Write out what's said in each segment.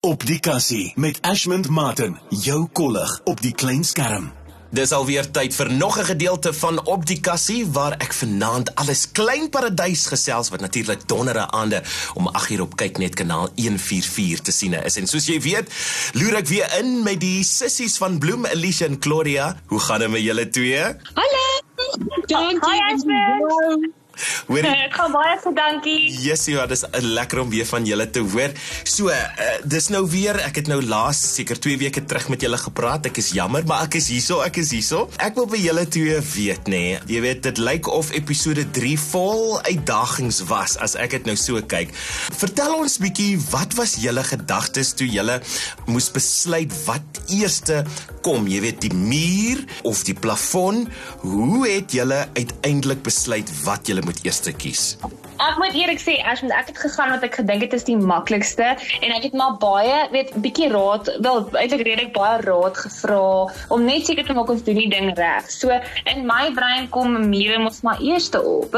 Op die kassie met Ashmond Martin, jou kollig op die klein skerm. Dis alweer tyd vir nog 'n gedeelte van Op die Kassie, waar ek vanaand alles Klein Paradys gesels, wat natuurlik donderdae aande om 8:00 op Kyknet kanaal 144 te sien is. En soos jy weet, loer ek weer in met die sissies van Bloem, Alicia en Claudia. Hoe gaan dit met julle twee? Hallo! Dankie. Ek gaan baie vir dankie. Yes, ja, dis lekker om weer van julle te hoor. So, dis nou weer, ek het nou laas seker 2 weke terug met julle gepraat. Ek is jammer, maar ek is hierso. Ek wil by julle twee weet, nee. Jy weet, dit lyk of episode 3 vol uitdagings was, as ek dit nou so kyk. Vertel ons bietjie, wat was julle gedagtes toe julle moes besluit wat eerste kom? Jy weet, die muur of die plafon? Hoe het julle uiteindelik besluit wat julle moet eerste kies? Ek moet eerlik sê, ek het gegaan wat ek gedink het is die maklikste, en ek het maar baie, bietjie raad, eintlik redelik baie raad gevra, om net seker te maak ons doen die ding reg. So, in my brein kom mure mos maar eerste op.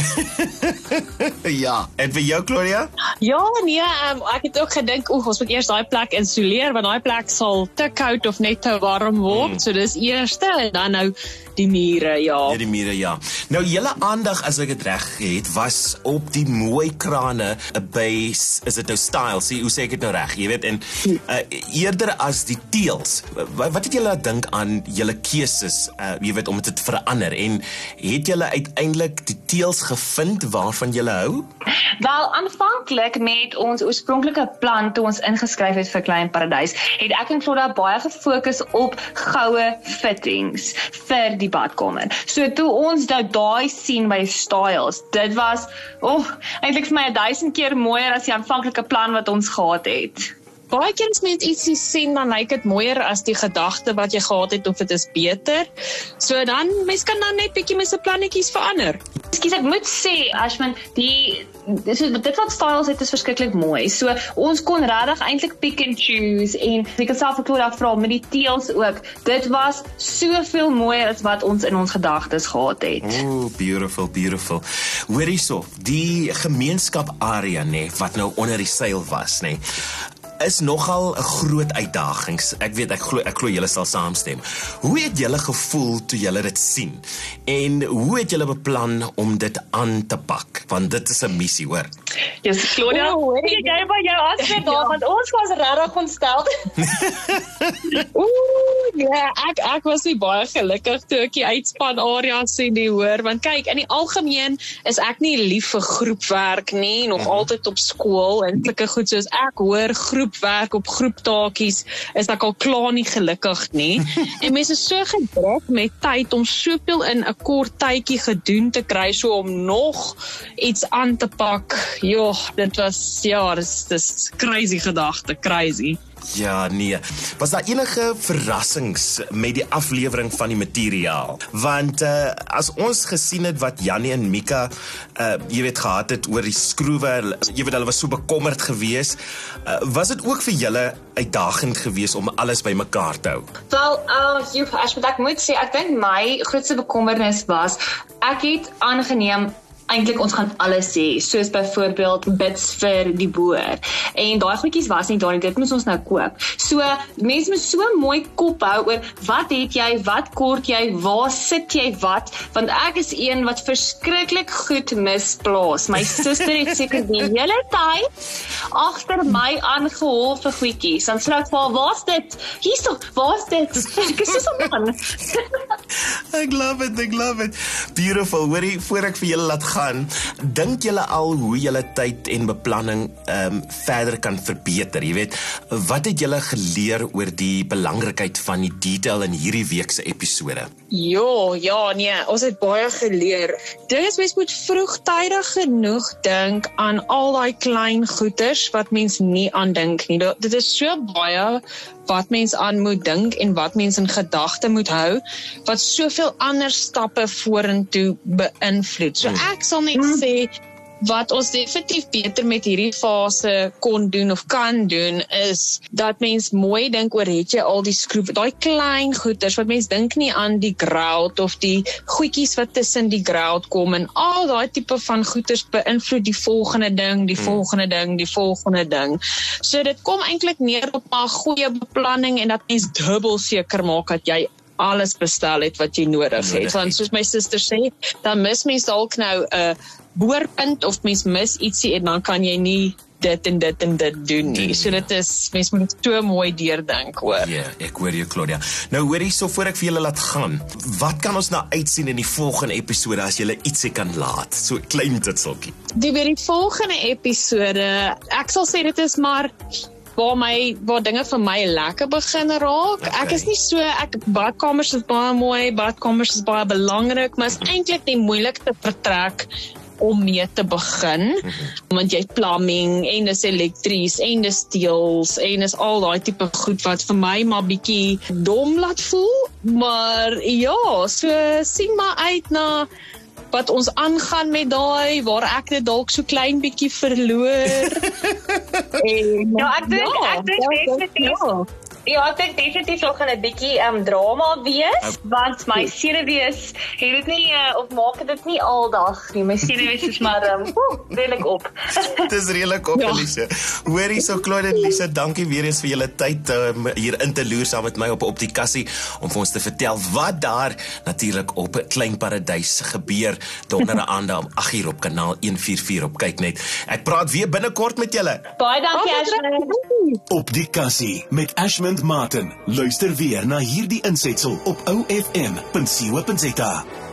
Ja, en vir jou, Claudia? Ja, nee, ek het ook gedink, ons moet eers daai plek insuleer, want daai plek sal te koud of net te warm word, so dis eerste, en dan nou die mure, ja. Ja, die mure, ja. Nou, julle aandag, as ek dit reg het, was op die mooi krane by, is dit nou Styles, hoe sê ek dit nou reg, jy weet, en eerder as die teels. Wat het julle dink aan julle keuses, jy weet, om dit te verander, en het julle uiteindelik die teels gevind waarvan julle hou? Wel, aanvanklik met ons oorspronklike plan, toe ons ingeskryf het vir Klein Paradys, het ek en Claudia baie gefokus op goue fittings vir die badkamer. So toe ons nou daai sien by Styles, dit was, eintlik vir my 1000 keer mooier as die aanvanklike plan wat ons gehad het. Baie keer as mens ietsie sien, dan lyk dit mooier as die gedagte wat jy gehad het, of dit is beter. So dan, mens kan dan net bietjie met sy plannetjies verander. Ekskuus, ek moet sê, Ashman, dit wat Styles het is verskriklik mooi. So, ons kon regtig eintlik pick and choose, en ek kan self vir Claudia vra, met die teels ook, dit was soveel mooier as wat ons in ons gedagtes gehad het. Oh, beautiful, beautiful. Hoor hierso, die gemeenskap area, nee, wat nou onder die seil was, nee, is nogal 'n groot uitdagings. Ek weet, ek glo julle sal saamstem. Hoe het julle gevoel toe julle dit sien? En hoe het julle beplan om dit aan te pak? Want dit is 'n missie, hoor. Yes, Claudia, jy by jou antwoord daar, want ons was regtig ontstel. Ja, ek was nie baie gelukkig toe ek die uitspan area sien nie, hoor, want kyk, in die algemeen is ek nie lief vir groepwerk nie, nog altyd op skool, en sulke goed soos ek hoor groepwerk op groeptaakies, is ek al klaar nie gelukkig nie, en mense is so gedruk met tyd om soveel in 'n kort tydjie gedoen te kry, so om nog iets aan te pak, dit was, dis crazy gedagte, crazy. Ja, nee. Was daar enige verrassings met die aflewering van die materiaal? Want as ons gesien het wat Jannie en Mika, jy weet, gehad het oor die skroewe, jy weet, hulle was so bekommerd gewees, was dit ook vir julle uitdagend gewees om alles by mekaar te hou? Wel, ek moet sê, ek dink my grootste bekommernis was, ek het aangeneem, eintlik ons gaan alles sê, soos byvoorbeeld bits vir die boer. En daai goedjies was nie daar nie, dit moet ons nou koop. So, mense moet so mooi kop hou oor wat het jy, wat kort jy, waar sit jy wat, want ek is een wat verskriklik goed misplaas. My suster het seker die hele tyd agter my aangehol vir goedjies. Dan sê ek vir haar, waar's dit? Hierso, waar's dit? Ek is so man. Ek love it. Beautiful. Hoorie, voor ek vir julle laat gaan, dink julle al hoe julle tyd en beplanning verder kan verbeter, jy weet, wat het julle geleer oor die belangrikheid van die detail in hierdie week se episode? Ja, nee, ons het baie geleer. Ding is, mens moet vroegtydig genoeg dink aan al daai klein goeters wat mens nie aan dink nie. Dit is so baie wat mens aan moet dink en wat mens in gedagte moet hou, wat soveel ander stappe vorentoe beïnvloed. So ek sal net sê, wat ons definitief beter met hierdie fase kon doen of kan doen, is dat mens mooi dink oor het jy al die skroef, daai klein goeders, wat mens dink nie aan die grout of die goedjies wat tussen die grout kom, en al daai tipe van goeders beïnvloed die volgende ding, die volgende ding, die volgende ding. So dit kom eintlik neer op 'n goeie beplanning en dat mens dubbel seker maak dat jy alles bestel het wat jy nodig het. Want soos my suster sê, dan mis mens dalk nou 'n boorpunt of mens mis ietsie en dan kan jy nie dit en dit en dit doen nie. So dit is, mens moet dit so mooi deurdink hoor. Ja, ek hoor jou Claudia. Nou hoor hierso voor ek vir julle laat gaan. Wat kan ons nou uitsien in die volgende episode as julle ietsie kan laat? So klein titseltjie. Die volgende episode, ek sal sê dit is maar waar dinge vir my lekker begin raak. Okay. Ek is nie so, badkamers is baie mooi, badkamers is baie belangrik, maar is eintlik die moeilikste vertrek om mee te begin, want jy het plumbing, en dis elektries, en dis steels, en dis al daai tipe goed wat vir my maar bietjie dom laat voel, maar ja, so sien maar uit na wat ons aangaan met daai, waar ek dit dalk so klein bietjie verloor. En, Ja, ek dink definitief. Ja, ek dink definitief sal gaan 'n bietjie drama wees, want my senuwees het dit nie of maak dit nie aldag nie. My senuwees is maar redelik op. Dit is redelik op, Elise. Hoor hierso Claudia en Elise, dankie weer eens vir julle tyd hier in te loer saam met my op die kassie om vir ons te vertel wat daar natuurlik op Klein Paradys gebeur donderdag aand om 8:00 op kanaal 144 op Kyknet. Ek praat weer binnekort met julle. Baie dankie Ashman. Op die kassie met Ashmond Martin. Luister weer na hierdie insetsel op OFM.co.za.